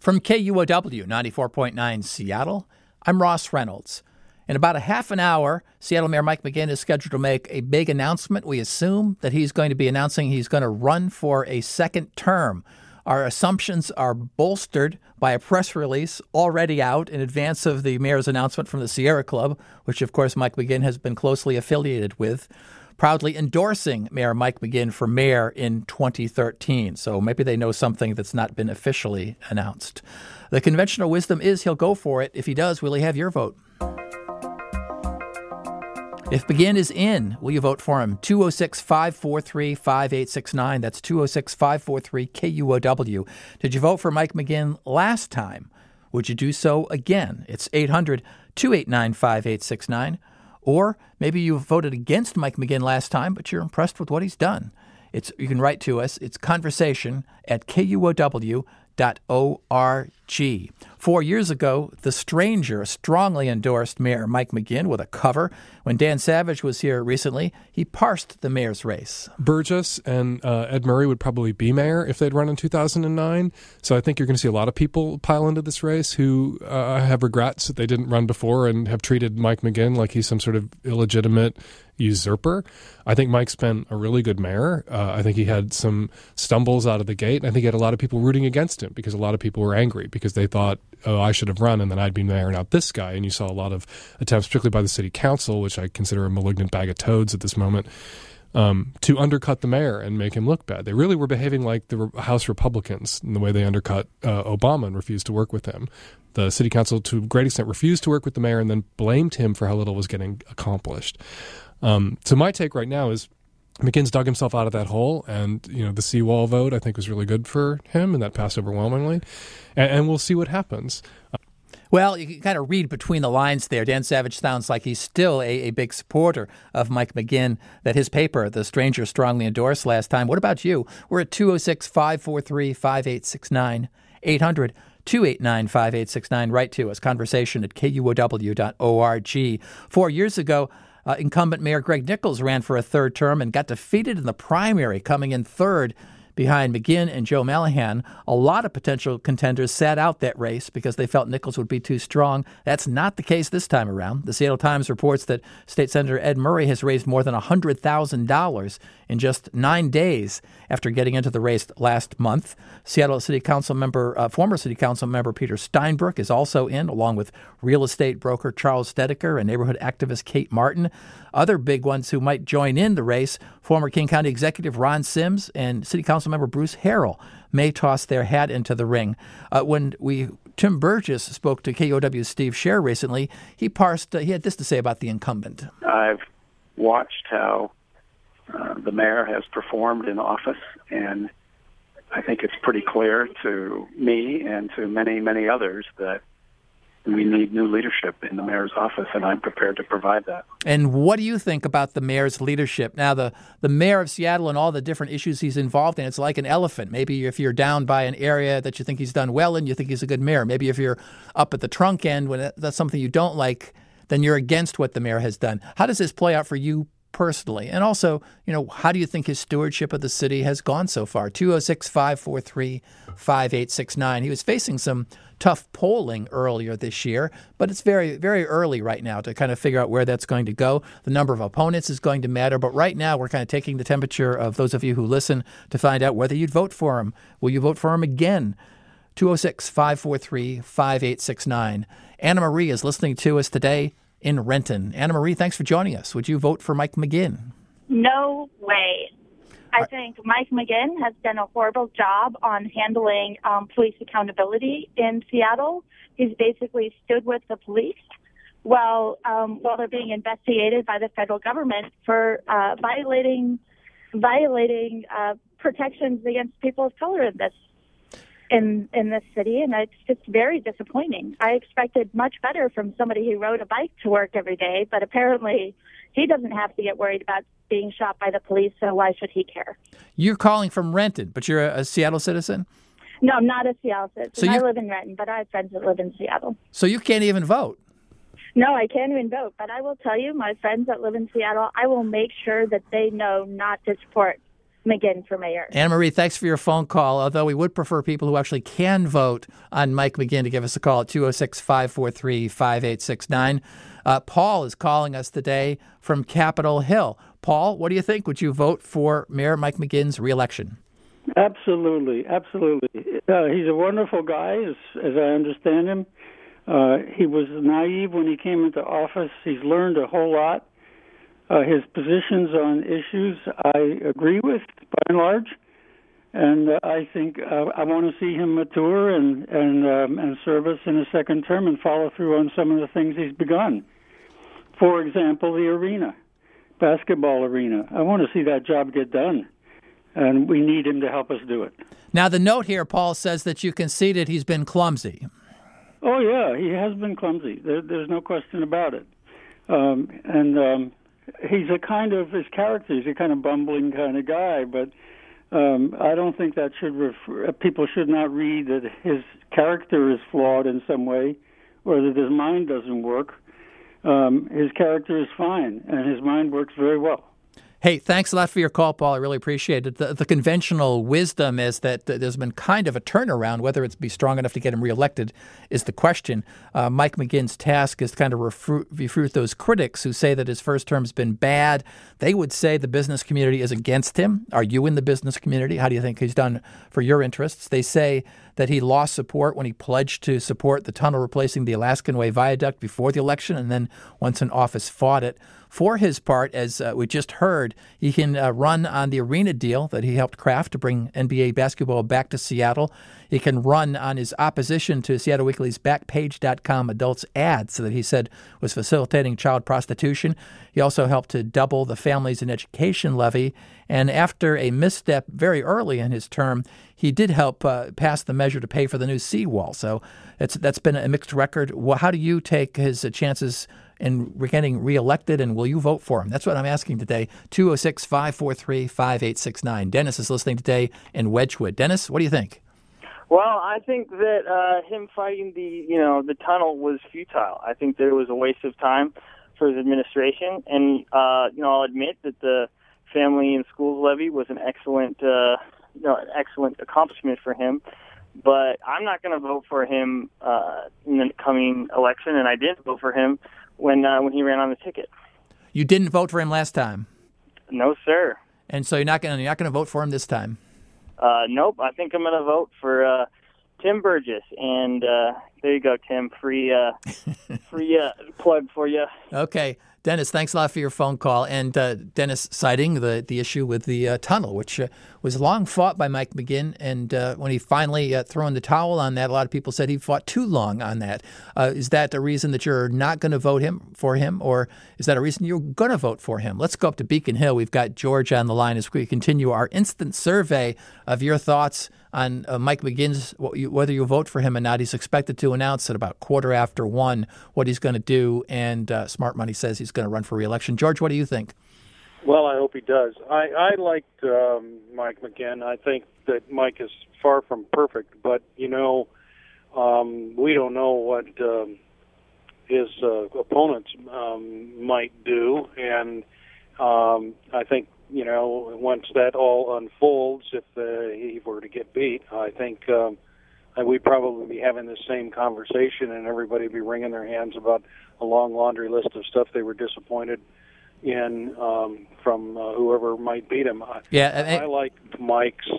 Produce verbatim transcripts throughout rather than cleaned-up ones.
From K U O W ninety-four point nine Seattle, I'm Ross Reynolds. In about a half an hour, Seattle Mayor Mike McGinn is scheduled to make a big announcement. We assume that he's going to be announcing he's going to run for a second term. Our assumptions are bolstered by a press release already out in advance of the mayor's announcement from the Sierra Club, which, of course, Mike McGinn has been closely affiliated with, proudly endorsing Mayor Mike McGinn for mayor in twenty thirteen. So maybe they know something that's not been officially announced. The conventional wisdom is he'll go for it. If he does, will he have your vote? If McGinn is in, will you vote for him? two oh six, five four three, five eight six nine. That's two oh six, five four three, K U O W. Did you vote for Mike McGinn last time? Would you do so again? It's eight hundred, two eight nine, five eight six nine. Or maybe you voted against Mike McGinn last time, but you're impressed with what he's done. It's You can write to us. It's conversation at K U O W dot org. Four years ago, The Stranger strongly endorsed Mayor Mike McGinn with a cover. When Dan Savage was here recently, he parsed the mayor's race. Burgess and uh, Ed Murray would probably be mayor if they'd run in two thousand nine. So I think you're going to see a lot of people pile into this race who uh, have regrets that they didn't run before and have treated Mike McGinn like he's some sort of illegitimate usurper. I think Mike's been a really good mayor. Uh, I think he had some stumbles out of the gate. I think he had a lot of people rooting against him because a lot of people were angry because they thought, oh, I should have run and then I'd be mayor, not this guy. And you saw a lot of attempts, particularly by the city council, which I consider a malignant bag of toads at this moment, um, to undercut the mayor and make him look bad. They really were behaving like the House Republicans in the way they undercut uh, Obama and refused to work with him. The city council, to a great extent, refused to work with the mayor and then blamed him for how little was getting accomplished. Um, so my take right now is McGinn's dug himself out of that hole, and you know the seawall vote I think was really good for him, and that passed overwhelmingly, and, and we'll see what happens. Well, you can kind of read between the lines there. Dan Savage sounds like he's still a, a big supporter of Mike McGinn, that his paper, The Stranger, strongly endorsed last time. What about you? We're at two oh six, five four three, five eight six nine, eight hundred, two eight nine, five eight six nine. Write to us, conversation at K U O W dot org. Four years ago, Uh, incumbent Mayor Greg Nickels ran for a third term and got defeated in the primary, coming in third behind McGinn and Joe Mallahan. A lot of potential contenders sat out that race because they felt Nickels would be too strong. That's not the case this time around. The Seattle Times reports that State Senator Ed Murray has raised more than one hundred thousand dollars in just nine days after getting into the race last month. Seattle City Council member, uh, former City Council member Peter Steinbrück is also in, along with real estate broker Charles Stedeker and neighborhood activist Kate Martin. Other big ones who might join in the race, former King County Executive Ron Sims and City Council member Bruce Harrell may toss their hat into the ring. Uh, when we Tim Burgess spoke to K O W's Steve Scher recently, he parsed. Uh, he had this to say about the incumbent. I've watched how uh, the mayor has performed in office, and I think it's pretty clear to me and to many, many others that we need new leadership in the mayor's office, and I'm prepared to provide that. And what do you think about the mayor's leadership? Now, the, the mayor of Seattle and all the different issues he's involved in, it's like an elephant. Maybe if you're down by an area that you think he's done well in, you think he's a good mayor. Maybe if you're up at the trunk end when that's something you don't like, then you're against what the mayor has done. How does this play out for you personally? And also, you know, how do you think his stewardship of the city has gone so far? two oh six, five four three, five eight six nine. He was facing some tough polling earlier this year, but it's very, very early right now to kind of figure out where that's going to go. The number of opponents is going to matter, but right now we're kind of taking the temperature of those of you who listen to find out whether you'd vote for him. Will you vote for him again? two oh six, five four three, five eight six nine. Anna Marie is listening to us today in Renton. Anna Marie, thanks for joining us. Would you vote for Mike McGinn? No way. I think Mike McGinn has done a horrible job on handling um, police accountability in Seattle. He's basically stood with the police while um, while they're being investigated by the federal government for uh, violating violating uh, protections against people of color in this in in this city, and it's just very disappointing. I expected much better from somebody who rode a bike to work every day, but apparently he doesn't have to get worried about being shot by the police, so why should he care? You're calling from Renton, but you're a, a Seattle citizen? No, I'm not a Seattle citizen. So you, I live in Renton, but I have friends that live in Seattle. So you can't even vote? No, I can't even vote, but I will tell you, my friends that live in Seattle, I will make sure that they know not to support McGinn for mayor. Anna Marie, thanks for your phone call, although we would prefer people who actually can vote on Mike McGinn to give us a call at two oh six, five four three, five eight six nine. Uh, Paul is calling us today from Capitol Hill. Paul, what do you think? Would you vote for Mayor Mike McGinn's reelection? Absolutely, absolutely. Uh, he's a wonderful guy, as, as I understand him. Uh, he was naive when he came into office. He's learned a whole lot. Uh, his positions on issues I agree with, by and large. And uh, I think uh, I want to see him mature and and um, and service in a second term and follow through on some of the things he's begun. For example, the arena, basketball arena. I want to see that job get done, and we need him to help us do it. Now, the note here, Paul, says that you conceded he's been clumsy. Oh, yeah, he has been clumsy. There, there's no question about it. Um, and um, he's a kind of, his character, he's a kind of bumbling kind of guy, but um, I don't think that should refer, people should not read that his character is flawed in some way or that his mind doesn't work. Um, his character is fine, and his mind works very well. Hey, thanks a lot for your call, Paul. I really appreciate it. The, the conventional wisdom is that there's been kind of a turnaround. Whether it's be strong enough to get him reelected is the question. Uh, Mike McGinn's task is to kind of refute, refute those critics who say that his first term's been bad. They would say the business community is against him. Are you in the business community? How do you think he's done for your interests? They say that he lost support when he pledged to support the tunnel replacing the Alaskan Way Viaduct before the election, and then once in office fought it. For his part, as uh, we just heard, he can uh, run on the arena deal that he helped craft to bring N B A basketball back to Seattle. He can run on his opposition to Seattle Weekly's Backpage dot com adults ads that he said was facilitating child prostitution. He also helped to double the Families and Education levy. And after a misstep very early in his term, he did help uh, pass the measure to pay for the new seawall. So it's, that's been a mixed record. Well, how do you take his uh, chances in getting reelected, and will you vote for him? That's what I'm asking today. two oh six, five four three, five eight six nine. Dennis is listening today in Wedgwood. Dennis, what do you think? Well, I think that uh, him fighting the, you know, the tunnel was futile. I think that it was a waste of time for his administration, and uh, you know, I'll admit that the Family and Schools levy was an excellent, uh, you know, an excellent accomplishment for him. But I'm not going to vote for him uh, in the coming election, and I didn't vote for him when uh, when he ran on the ticket. You didn't vote for him last time? No, sir. And so you're not going to you're not going to vote for him this time? Uh, nope. I think I'm going to vote for uh, Tim Burgess, and uh, there you go, Tim. Free uh, free uh, plug for you. Okay. Dennis, thanks a lot for your phone call. And uh, Dennis citing the, the issue with the uh, tunnel, which uh, was long fought by Mike McGinn. And uh, when he finally uh, threw in the towel on that, a lot of people said he fought too long on that. Uh, is that a reason that you're not going to vote him for him, or is that a reason you're going to vote for him? Let's go up to Beacon Hill. We've got George on the line as we continue our instant survey of your thoughts on uh, Mike McGinn's, whether you vote for him or not. He's expected to announce at about quarter after one what he's going to do, and uh, Smart Money says he's going to run for re-election. George, what do you think? Well, I hope he does. I, I liked um, Mike McGinn. I think that Mike is far from perfect, but, you know, um, we don't know what um, his uh, opponents um, might do, and um, I think, you know, once that all unfolds, if uh, he were to get beat, I think um, we'd probably be having the same conversation, and everybody would be wringing their hands about a long laundry list of stuff they were disappointed in um, from uh, whoever might beat him. Yeah, I, I like Mike's.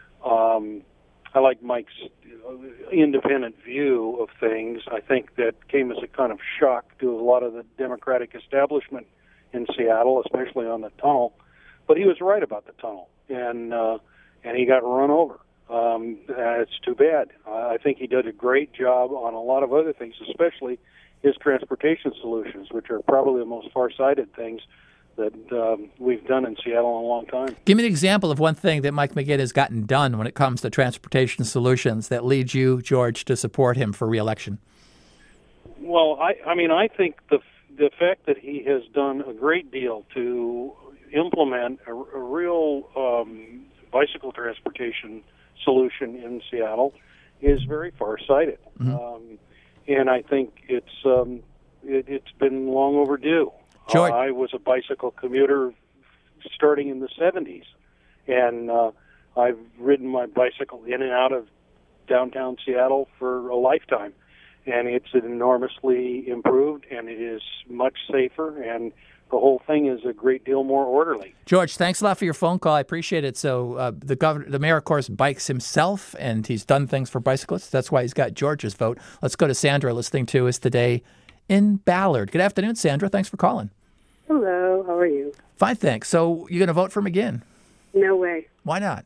Um, I like Mike's independent view of things. I think that came as a kind of shock to a lot of the Democratic establishment in Seattle, especially on the tunnel. But he was right about the tunnel, and uh, and he got run over. Um, it's too bad. I think he did a great job on a lot of other things, especially his transportation solutions, which are probably the most far-sighted things that um, we've done in Seattle in a long time. Give me an example of one thing that Mike McGinn has gotten done when it comes to transportation solutions that leads you, George, to support him for re-election. Well, I, I mean, I think the the fact that he has done a great deal to implement a, a real um, bicycle transportation solution in Seattle is very far-sighted. Mm-hmm. Um, and I think it's um, it, it's been long overdue. Uh, I was a bicycle commuter starting in the seventies, And uh, I've ridden my bicycle in and out of downtown Seattle for a lifetime. And it's enormously improved, and it is much safer, and the whole thing is a great deal more orderly. George, thanks a lot for your phone call. I appreciate it. So uh, the governor, the mayor, of course, bikes himself, and he's done things for bicyclists. That's why he's got George's vote. Let's go to Sandra, listening to us today in Ballard. Good afternoon, Sandra. Thanks for calling. Hello. How are you? Fine, thanks. So you're going to vote for McGinn? No way. Why not?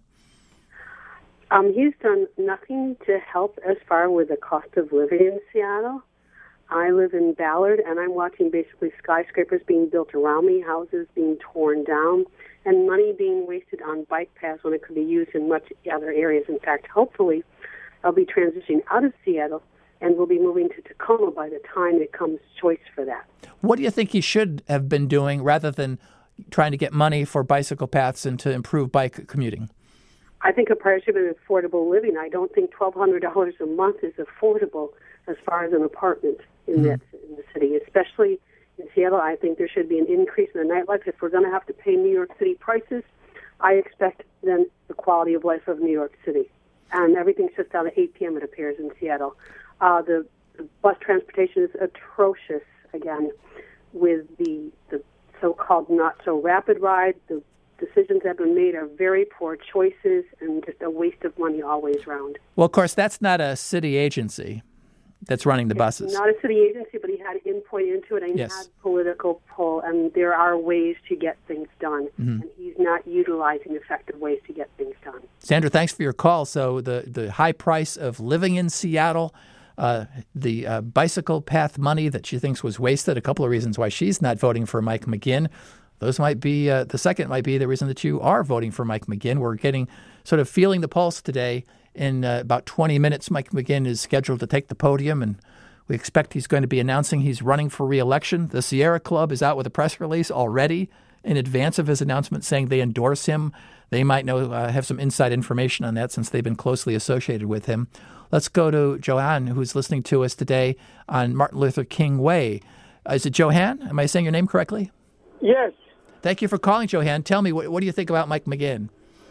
Um, he's done nothing to help as far with the cost of living in Seattle. I live in Ballard, and I'm watching basically skyscrapers being built around me, houses being torn down, and money being wasted on bike paths when it could be used in much other areas. In fact, hopefully, I'll be transitioning out of Seattle, and we'll be moving to Tacoma by the time it comes choice for that. What do you think he should have been doing rather than trying to get money for bicycle paths and to improve bike commuting? I think a priority should be affordable living. I don't think twelve hundred dollars a month is affordable as far as an apartment in, mm-hmm. that, in the city, especially in Seattle. I think there should be an increase in the nightlife. If we're going to have to pay New York City prices, I expect then the quality of life of New York City. And everything's just out at eight p.m., it appears, in Seattle. Uh, the, the bus transportation is atrocious, again, with the, the so-called not-so-rapid ride. The decisions that have been made are very poor choices and just a waste of money always round. Well, of course, that's not a city agency that's running the it's buses. Not a city agency, but he had input into it, and yes. he had political pull, and there are ways to get things done, mm-hmm. and he's not utilizing effective ways to get things done. Sandra, thanks for your call. So the, the high price of living in Seattle, uh, the uh, bicycle path money that she thinks was wasted, a couple of reasons why she's not voting for Mike McGinn. Those might be, uh, the second might be the reason that you are voting for Mike McGinn. We're getting, sort of feeling the pulse today. In uh, about twenty minutes, Mike McGinn is scheduled to take the podium, and we expect he's going to be announcing he's running for re-election. The Sierra Club is out with a press release already in advance of his announcement saying they endorse him. They might know uh, have some inside information on that since they've been closely associated with him. Let's go to Joanne, who's listening to us today on Martin Luther King Way. Uh, is it Joanne? Am I saying your name correctly? Yes. Thank you for calling, Johan. Tell me, what, what do you think about Mike McGinn?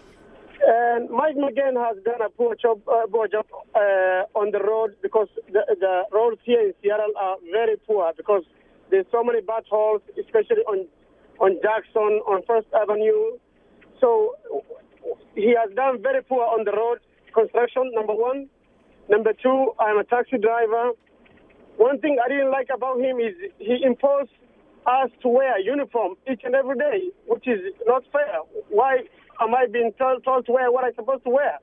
And Mike McGinn has done a poor job, uh, poor job uh, on the road because the, the roads here in Seattle are very poor because there's so many potholes, especially on on Jackson, on First Avenue. So he has done very poor on the road construction, number one. Number two, I'm a taxi driver. One thing I didn't like about him is he imposed us to wear a uniform each and every day, which is not fair. Why am I being told, told to wear what I'm supposed to wear?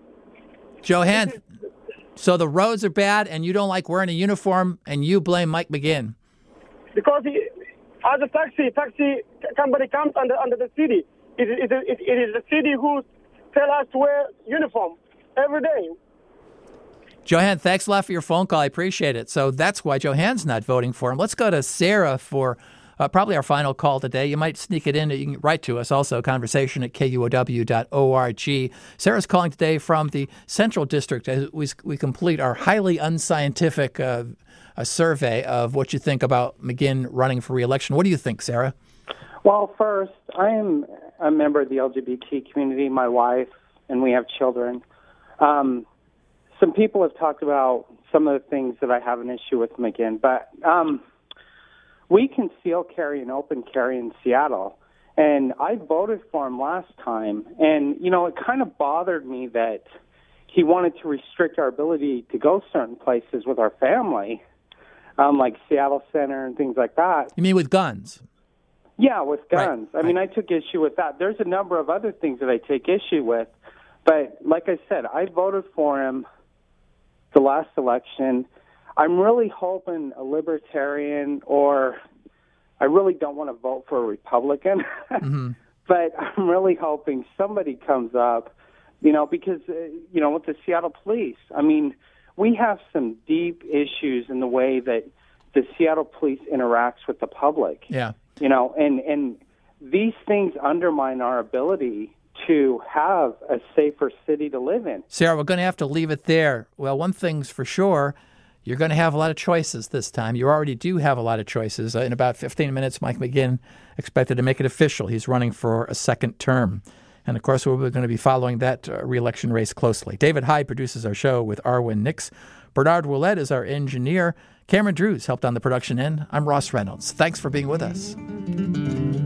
Johan, so the roads are bad and you don't like wearing a uniform and you blame Mike McGinn? Because he, as a taxi, taxi company comes under under the city. It, it, it, it is the city who tell us to wear uniform every day. Johan, thanks a lot for your phone call. I appreciate it. So that's why Johan's not voting for him. Let's go to Sarah for uh, probably our final call today. You might sneak it in. You can write to us also, conversation at K U O W dot org. Sarah's calling today from the Central District as we, we complete our highly unscientific uh, a survey of what you think about McGinn running for re-election. What do you think, Sarah? Well, first, I am a member of the L G B T community, my wife, and we have children. Um, some people have talked about some of the things that I have an issue with McGinn, but um, we conceal carry and open carry in Seattle, and I voted for him last time, and, you know, it kind of bothered me that he wanted to restrict our ability to go certain places with our family, um, like Seattle Center and things like that. You mean with guns? Yeah, with guns. Right. I mean, I took issue with that. There's a number of other things that I take issue with, but like I said, I voted for him the last election. I'm really hoping a libertarian, or I really don't want to vote for a Republican, mm-hmm. but I'm really hoping somebody comes up, you know, because, uh, you know, with the Seattle police, I mean, we have some deep issues in the way that the Seattle police interacts with the public. Yeah. You know, and, and these things undermine our ability to have a safer city to live in. Sarah, we're going to have to leave it there. Well, one thing's for sure, you're going to have a lot of choices this time. You already do have a lot of choices. Uh, in about fifteen minutes, Mike McGinn expected to make it official. He's running for a second term. And, of course, we're going to be following that uh, re-election race closely. David Hyde produces our show with Arwen Nix. Bernard Willett is our engineer. Cameron Drews helped on the production end. I'm Ross Reynolds. Thanks for being with us.